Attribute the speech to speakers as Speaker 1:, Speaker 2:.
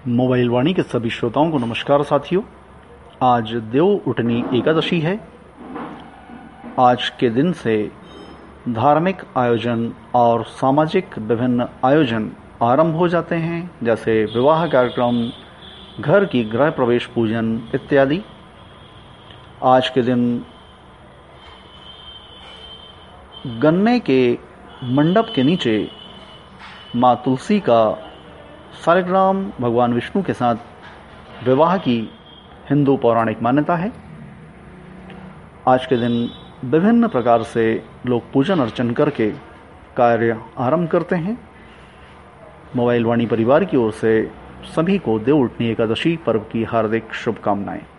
Speaker 1: Mobile वाणी के सभी श्रोताओं को नमस्कार साथियों। आज देव उठनी एकादशी है। आज के दिन से धार्मिक आयोजन और सामाजिक विभिन्न आयोजन आरंभ हो जाते हैं, जैसे विवाह कार्यक्रम, घर की गृह प्रवेश पूजन इत्यादि। आज के दिन गन्ने के मंडप के नीचे माँ तुलसी का सालिग्राम भगवान विष्णु के साथ विवाह की हिंदू पौराणिक मान्यता है। आज के दिन विभिन्न प्रकार से लोग पूजन अर्चन करके कार्य आरंभ करते हैं। मोबाइल वाणी परिवार की ओर से सभी को देव उठनी एकादशी पर्व की हार्दिक शुभकामनाएं।